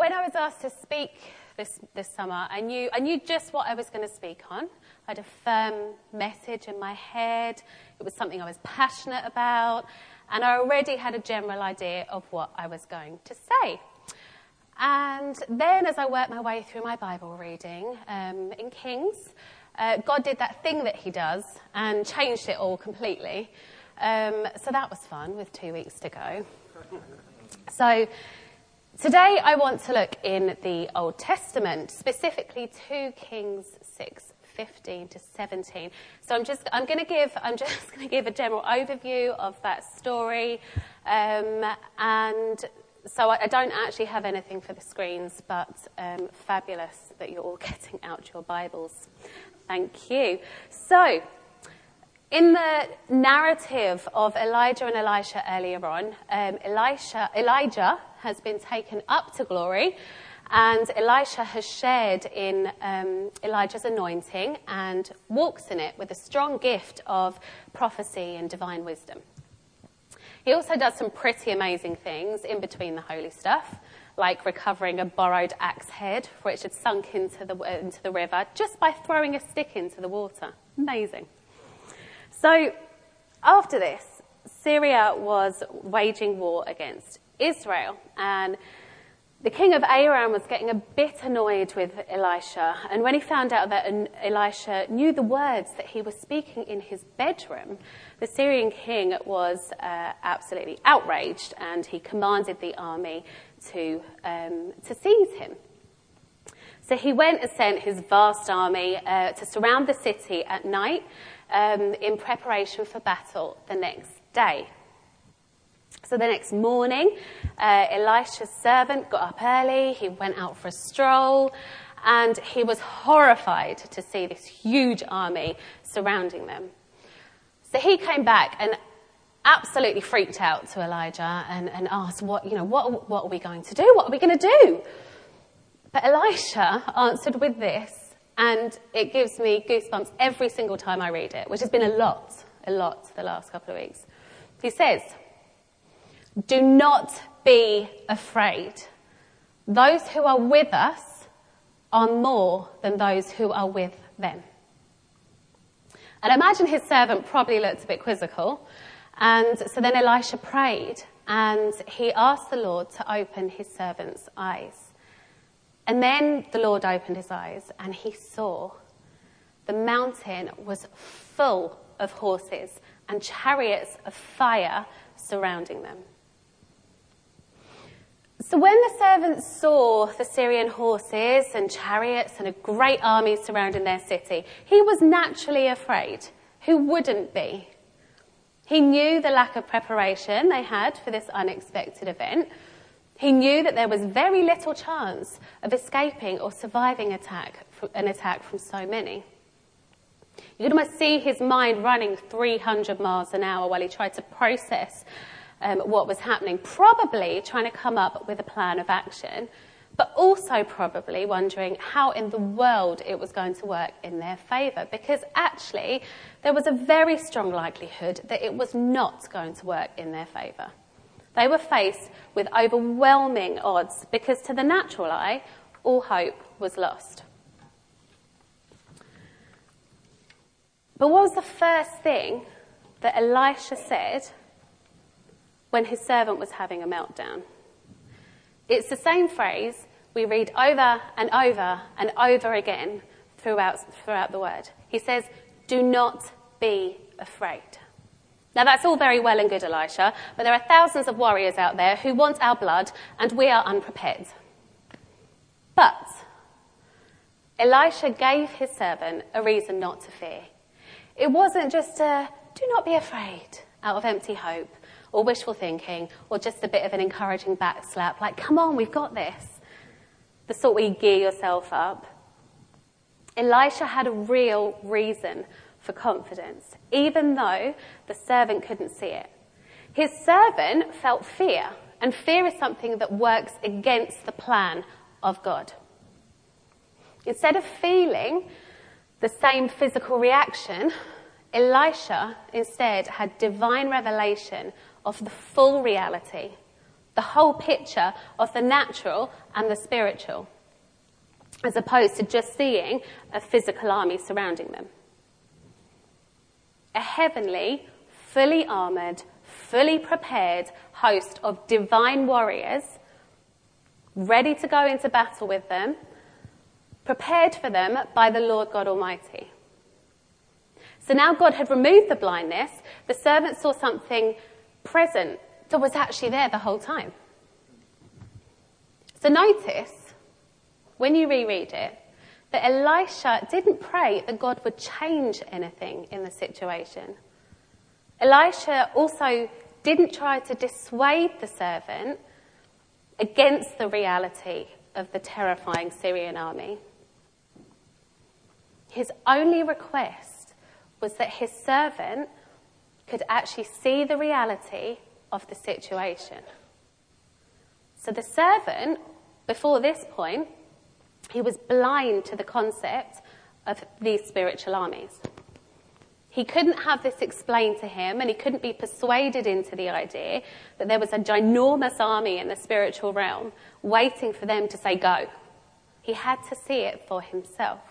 when I was asked to speak this summer, I knew just what I was going to speak on. I had a firm message in my head. It was something I was passionate about, and I already had a general idea of what I was going to say. And then as I worked my way through my Bible reading in Kings, God did that thing that he does and changed it all completely. So that was fun with 2 weeks to go. So today I want to look in the Old Testament, specifically 2 Kings 6:15 to 17. So I'm just going to give a general overview of that story, and so I don't actually have anything for the screens, but fabulous that you're all getting out your Bibles. Thank you. So, in the narrative of Elijah and Elisha earlier on, Elijah has been taken up to glory, and Elisha has shared in Elijah's anointing and walks in it with a strong gift of prophecy and divine wisdom. He also does some pretty amazing things in between the holy stuff, like recovering a borrowed axe head which had sunk into the river just by throwing a stick into the water. Amazing. So after this, Syria was waging war against Israel, and the king of Aram was getting a bit annoyed with Elisha, and when he found out that Elisha knew the words that he was speaking in his bedroom, the Syrian king was absolutely outraged, and he commanded the army to seize him. So he went and sent his vast army to surround the city at night in preparation for battle the next day. So the next morning, Elisha's servant got up early, he went out for a stroll, and he was horrified to see this huge army surrounding them. So he came back and absolutely freaked out to Elijah and asked, what are we going to do? What are we going to do? But Elisha answered with this, and it gives me goosebumps every single time I read it, which has been a lot the last couple of weeks. He says, "Do not be afraid. Those who are with us are more than those who are with them." And I imagine his servant probably looked a bit quizzical. And so then Elisha prayed, and he asked the Lord to open his servant's eyes. And then the Lord opened his eyes, and he saw the mountain was full of horses and chariots of fire surrounding them. So when the servants saw the Syrian horses and chariots and a great army surrounding their city, he was naturally afraid. Who wouldn't be? He knew the lack of preparation they had for this unexpected event. He knew that there was very little chance of escaping or surviving an attack from so many. You could almost see his mind running 300 miles an hour while he tried to process what was happening, probably trying to come up with a plan of action, but also probably wondering how in the world it was going to work in their favour, because actually there was a very strong likelihood that it was not going to work in their favour. They were faced with overwhelming odds because to the natural eye, all hope was lost. But what was the first thing that Elisha said when his servant was having a meltdown? It's the same phrase we read over and over and over again throughout the word. He says, "Do not be afraid." Now that's all very well and good, Elisha, but there are thousands of warriors out there who want our blood, and we are unprepared. But Elisha gave his servant a reason not to fear. It wasn't just a "do not be afraid" out of empty hope or wishful thinking or just a bit of an encouraging back slap, like, "Come on, we've got this." The sort where you gear yourself up. Elisha had a real reason for confidence, even though the servant couldn't see it. His servant felt fear, and fear is something that works against the plan of God. Instead of feeling the same physical reaction, Elisha instead had divine revelation of the full reality The whole picture of the natural and the spiritual, as opposed to just seeing a physical army surrounding them. A heavenly, fully armoured, fully prepared host of divine warriors, ready to go into battle with them, prepared for them by the Lord God Almighty. So now God had removed the blindness. The servant saw something present that was actually there the whole time. So notice, when you reread it, that Elisha didn't pray that God would change anything in the situation. Elisha also didn't try to dissuade the servant against the reality of the terrifying Syrian army. His only request was that his servant could actually see the reality of the situation. So the servant, before this point, he was blind to the concept of these spiritual armies. He couldn't have this explained to him, and he couldn't be persuaded into the idea that there was a ginormous army in the spiritual realm waiting for them to say go. He had to see it for himself.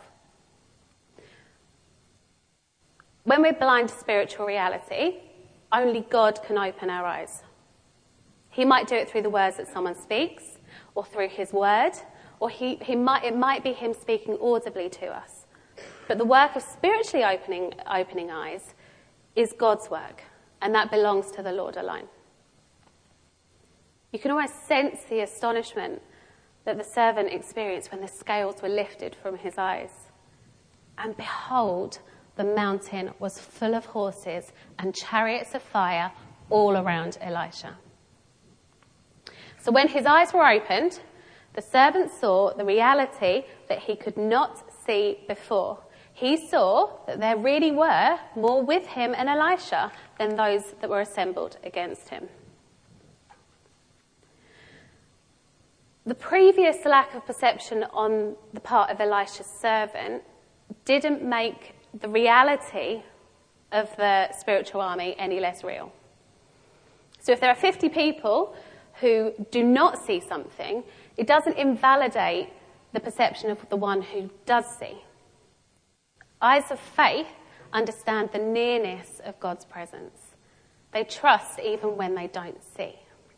When we're blind to spiritual reality, only God can open our eyes. He might do it through the words that someone speaks, or through his word, or it might be him speaking audibly to us. But the work of spiritually opening eyes is God's work, and that belongs to the Lord alone. You can almost sense the astonishment that the servant experienced when the scales were lifted from his eyes. And behold, the mountain was full of horses and chariots of fire all around Elisha. So when his eyes were opened, the servant saw the reality that he could not see before. He saw that there really were more with him and Elisha than those that were assembled against him. The previous lack of perception on the part of Elisha's servant didn't make the reality of the spiritual army any less real. So if there are 50 people who do not see something, it doesn't invalidate the perception of the one who does see. Eyes of faith understand the nearness of God's presence. They trust even when they don't see.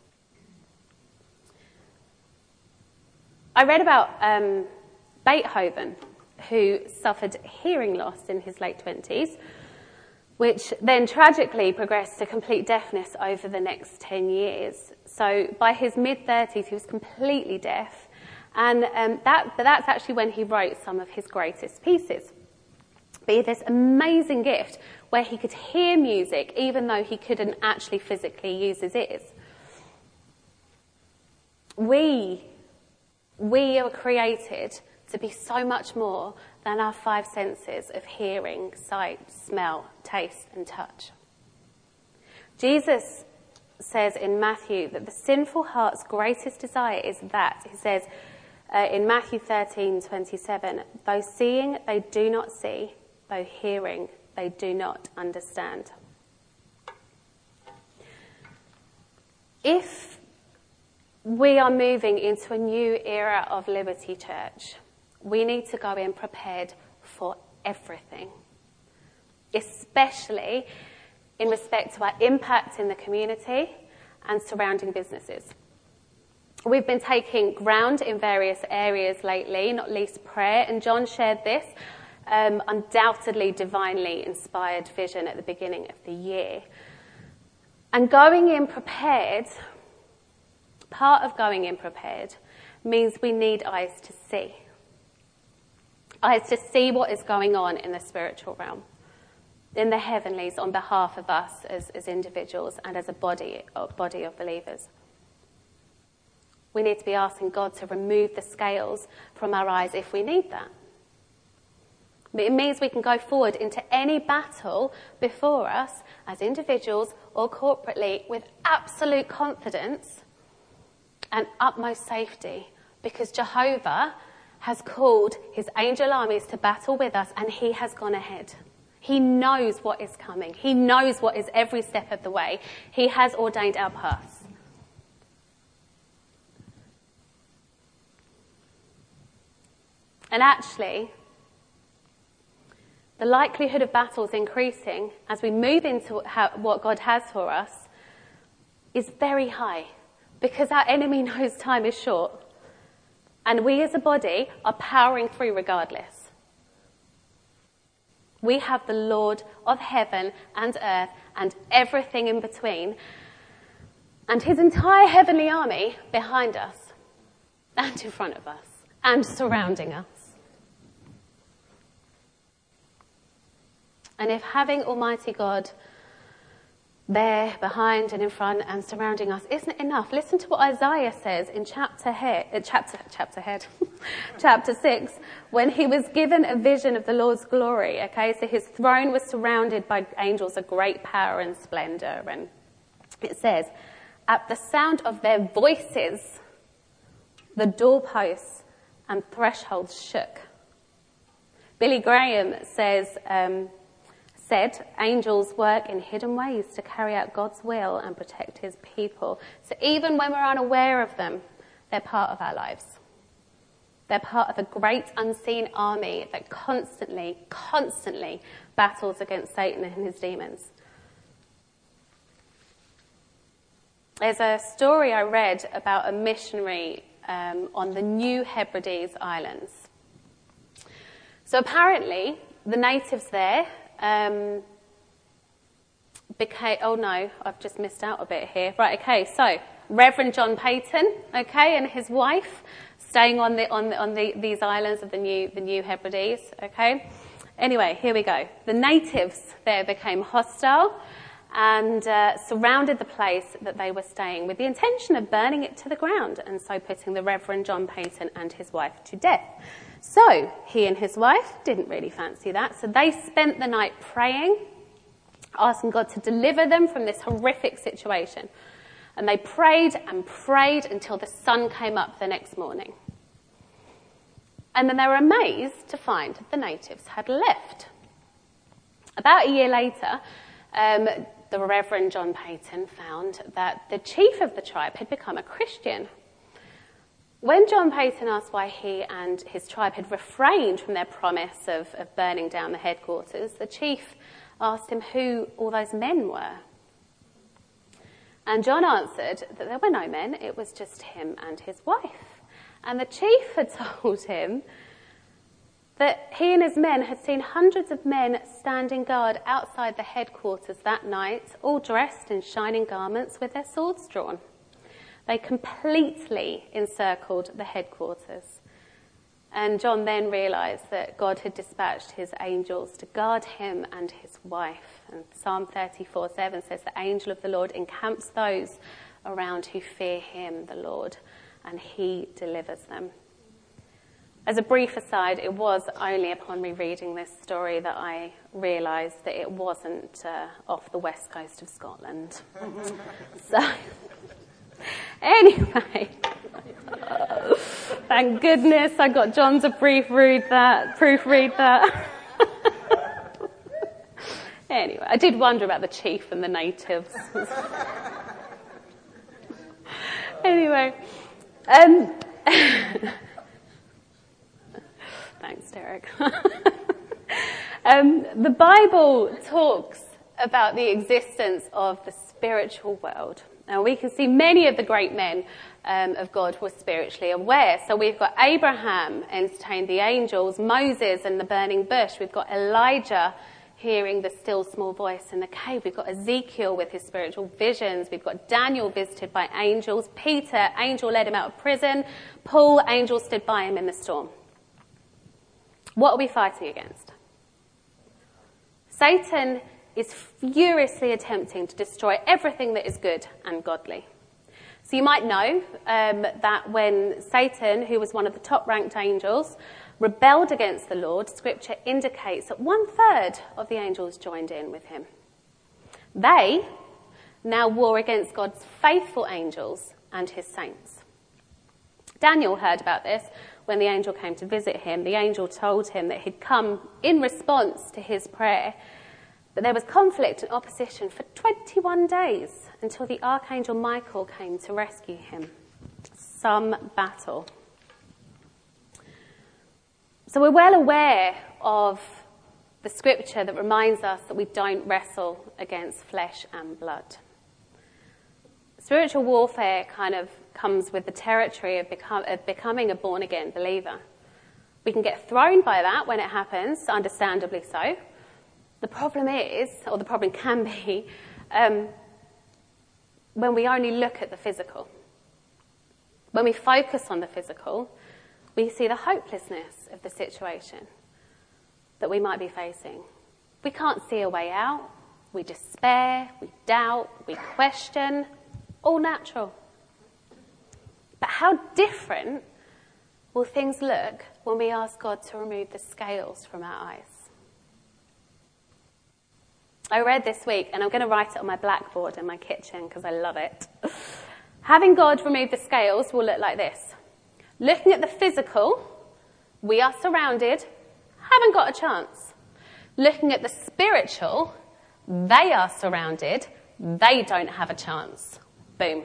I read about Beethoven, who suffered hearing loss in his late 20s, which then tragically progressed to complete deafness over the next 10 years. So by his mid-30s, he was completely deaf. And that's actually when he wrote some of his greatest pieces. But he had this amazing gift where he could hear music even though he couldn't actually physically use his ears. We are created to be so much more than our five senses of hearing, sight, smell, taste, and touch. Jesus says in Matthew that the sinful heart's greatest desire is that, he says in Matthew 13:27, though seeing they do not see, though hearing they do not understand. If we are moving into a new era of Liberty Church, we need to go in prepared for everything, especially in respect to our impact in the community and surrounding businesses. We've been taking ground in various areas lately, not least prayer, and John shared this undoubtedly divinely inspired vision at the beginning of the year. And going in prepared, part of going in prepared means we need eyes to see. Eyes to see what is going on in the spiritual realm, in the heavenlies, on behalf of us as individuals and as a body of believers. We need to be asking God to remove the scales from our eyes if we need that. It means we can go forward into any battle before us as individuals or corporately with absolute confidence and utmost safety, because Jehovah has called his angel armies to battle with us, and he has gone ahead. He knows what is coming. He knows what is every step of the way. He has ordained our paths. And actually, the likelihood of battles increasing as we move into what God has for us is very high, because our enemy knows time is short. And we as a body are powering through regardless. We have the Lord of heaven and earth and everything in between, and his entire heavenly army behind us and in front of us and surrounding us. And if having Almighty God there, behind and in front and surrounding us isn't enough, listen to what Isaiah says in chapter 6, when he was given a vision of the Lord's glory. Okay, so his throne was surrounded by angels of great power and splendor. And it says, at the sound of their voices, the doorposts and thresholds shook. Billy Graham said, angels work in hidden ways to carry out God's will and protect his people. So even when we're unaware of them, they're part of our lives. They're part of a great unseen army that constantly battles against Satan and his demons. There's a story I read about a missionary on the New Hebrides Islands. So apparently, the natives there oh no, I've just missed out a bit here. Right, okay, so Reverend John Payton, okay, and his wife staying on these islands of the New Hebrides, okay. Anyway, here we go. The natives there became hostile and surrounded the place that they were staying with the intention of burning it to the ground, and so putting the Reverend John Payton and his wife to death. So he and his wife didn't really fancy that, so they spent the night praying, asking God to deliver them from this horrific situation. And they prayed and prayed until the sun came up the next morning. And then they were amazed to find the natives had left. About a year later, the Reverend John Payton found that the chief of the tribe had become a Christian. When John Payton asked why he and his tribe had refrained from their promise of burning down the headquarters, the chief asked him who all those men were. And John answered that there were no men, it was just him and his wife. And the chief had told him that he and his men had seen hundreds of men standing guard outside the headquarters that night, all dressed in shining garments with their swords drawn. They completely encircled the headquarters. And John then realised that God had dispatched his angels to guard him and his wife. And Psalm 34:7 says, the angel of the Lord encamps those around who fear him, the Lord, and he delivers them. As a brief aside, it was only upon rereading this story that I realised that it wasn't off the west coast of Scotland. So, anyway, thank goodness I got John to proofread that. Anyway, I did wonder about the chief and the natives. Anyway, thanks, Derek. The Bible talks about the existence of the spiritual world. Now, we can see many of the great men of God were spiritually aware. So we've got Abraham entertained the angels, Moses and the burning bush. We've got Elijah hearing the still small voice in the cave. We've got Ezekiel with his spiritual visions. We've got Daniel visited by angels. Peter, angel led him out of prison. Paul, angel stood by him in the storm. What are we fighting against? Satan is furiously attempting to destroy everything that is good and godly. So you might know that when Satan, who was one of the top-ranked angels, rebelled against the Lord, Scripture indicates that 1/3 of the angels joined in with him. They now war against God's faithful angels and his saints. Daniel heard about this when the angel came to visit him. The angel told him that he'd come in response to his prayer, but there was conflict and opposition for 21 days until the archangel Michael came to rescue him. Some battle. So we're well aware of the scripture that reminds us that we don't wrestle against flesh and blood. Spiritual warfare kind of comes with the territory of becoming a born-again believer. We can get thrown by that when it happens, understandably so. The problem is, or the problem can be, when we only look at the physical. When we focus on the physical, we see the hopelessness of the situation that we might be facing. We can't see a way out. We despair, we doubt, we question. All natural. But how different will things look when we ask God to remove the scales from our eyes? I read this week, and I'm going to write it on my blackboard in my kitchen because I love it. Having God remove the scales will look like this. Looking at the physical, we are surrounded, haven't got a chance. Looking at the spiritual, they are surrounded, they don't have a chance. Boom.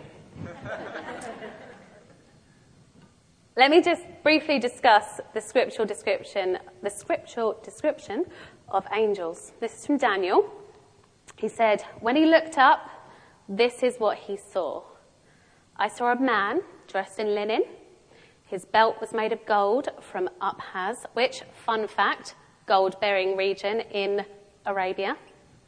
Let me just briefly discuss the scriptural description of angels. This is from Daniel. He said, when he looked up, this is what he saw. I saw a man dressed in linen. His belt was made of gold from Uphaz, which, fun fact, gold-bearing region in Arabia.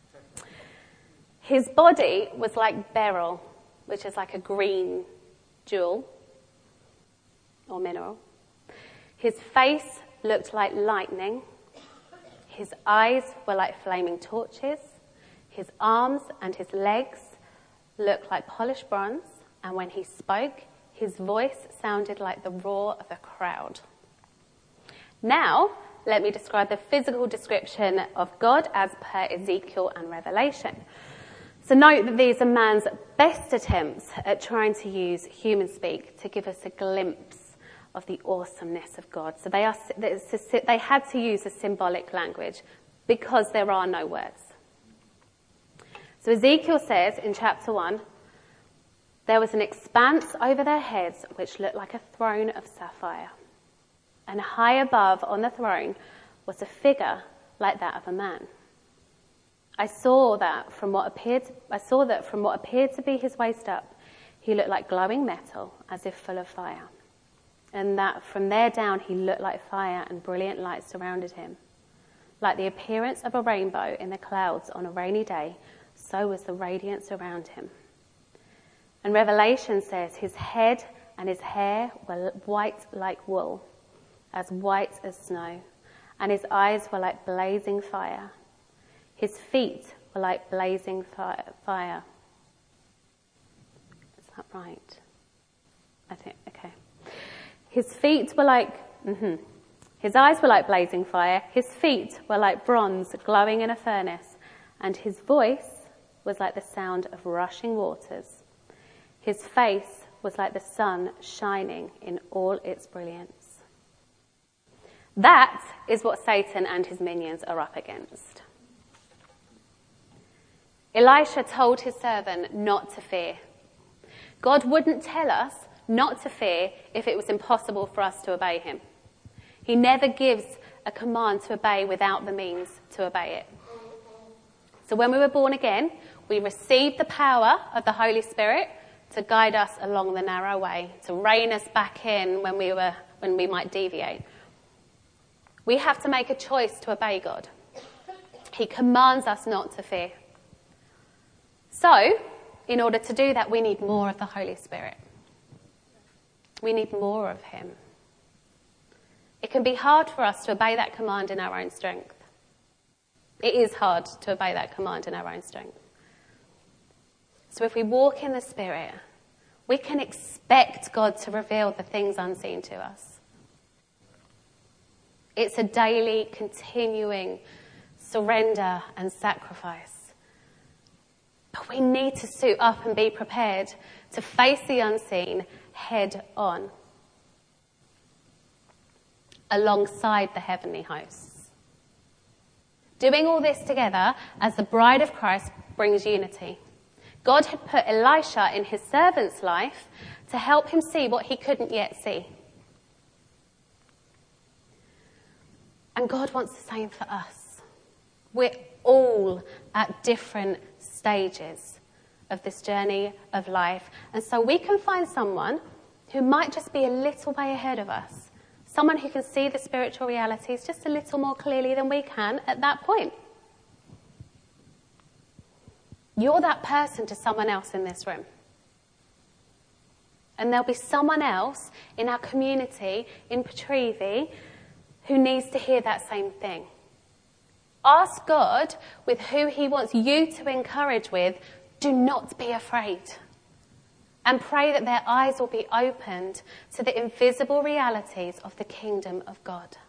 His body was like beryl, which is like a green jewel or mineral. His face looked like lightning. His eyes were like flaming torches. His arms and his legs looked like polished bronze. And when he spoke, his voice sounded like the roar of a crowd. Now, let me describe the physical description of God as per Ezekiel and Revelation. So note that these are man's best attempts at trying to use human speak to give us a glimpse of the awesomeness of God. So they had to use a symbolic language because there are no words. So Ezekiel says in chapter 1, there was an expanse over their heads which looked like a throne of sapphire. And high above on the throne was a figure like that of a man. I saw that from what appeared to be his waist up, he looked like glowing metal, as if full of fire. And that from there down he looked like fire, and brilliant light surrounded him. Like the appearance of a rainbow in the clouds on a rainy day, so was the radiance around him. And Revelation says his head and his hair were white like wool, as white as snow, and his eyes were like blazing fire. His feet were like blazing fire. Is that right? I think, okay. His feet were like, His eyes were like blazing fire. His feet were like bronze glowing in a furnace. And his voice was like the sound of rushing waters. His face was like the sun shining in all its brilliance. That is what Satan and his minions are up against. Elisha told his servant not to fear. God wouldn't tell us not to fear if it was impossible for us to obey him. He never gives a command to obey without the means to obey it. So when we were born again, we received the power of the Holy Spirit to guide us along the narrow way, to rein us back in when we might deviate. We have to make a choice to obey God. He commands us not to fear. So, in order to do that, we need more of the Holy Spirit. We need more of him. It can be hard for us to obey that command in our own strength. It is hard to obey that command in our own strength. So if we walk in the Spirit, we can expect God to reveal the things unseen to us. It's a daily, continuing surrender and sacrifice. But we need to suit up and be prepared to face the unseen head on, alongside the heavenly hosts. Doing all this together as the bride of Christ brings unity. God had put Elisha in his servant's life to help him see what he couldn't yet see. And God wants the same for us. We're all at different stages of this journey of life. And so we can find someone who might just be a little way ahead of us. Someone who can see the spiritual realities just a little more clearly than we can at that point. You're that person to someone else in this room. And there'll be someone else in our community, in Petrivi, who needs to hear that same thing. Ask God with who he wants you to encourage with, do not be afraid. And pray that their eyes will be opened to the invisible realities of the kingdom of God.